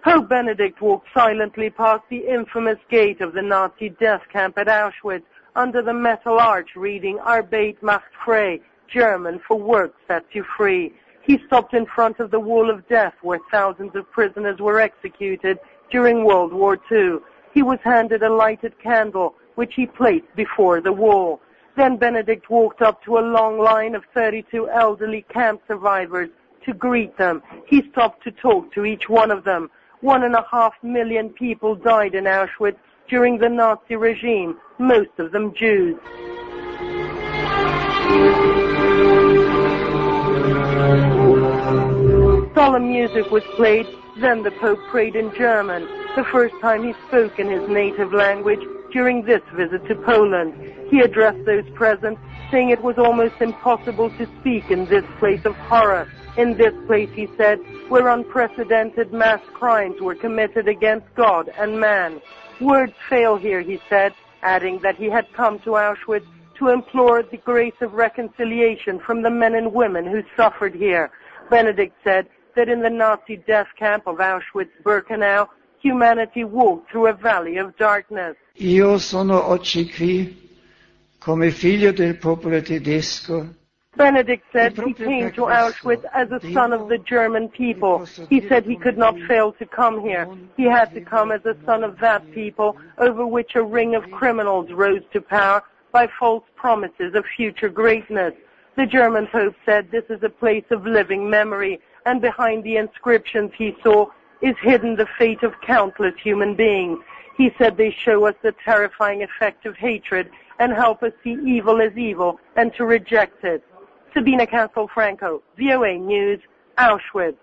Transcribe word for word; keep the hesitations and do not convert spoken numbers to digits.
Pope Benedict walked silently past the infamous gate of the Nazi death camp at Auschwitz under the metal arch reading Arbeit macht frei, German for work sets you free. He stopped in front of the wall of death where thousands of prisoners were executed during World War Two. He was handed a lighted candle, which he placed before the wall. Then Benedict walked up to a long line of thirty-two elderly camp survivors to greet them. He stopped to talk to each one of them. One and a half million people died in Auschwitz during the Nazi regime, most of them Jews. Solemn music was played, then the Pope prayed in German, the first time he spoke in his native language during this visit to Poland. He addressed those present, saying it was almost impossible to speak in this place of horror. In this place, he said, where unprecedented mass crimes were committed against God and man. Words fail here, he said, adding that he had come to Auschwitz to implore the grace of reconciliation from the men and women who suffered here. Benedict said that in the Nazi death camp of Auschwitz-Birkenau, humanity walked through a valley of darkness. Io sono oggi qui, come figlio del popolo tedesco. Benedict said he came to Auschwitz as a son of the German people. He said he could not fail to come here. He had to come as a son of that people over which a ring of criminals rose to power by false promises of future greatness. The German Pope said this is a place of living memory, and behind the inscriptions he saw is hidden the fate of countless human beings. He said they show us the terrifying effect of hatred and help us see evil as evil and to reject it. Sabina Castelfranco, V O A News, Auschwitz.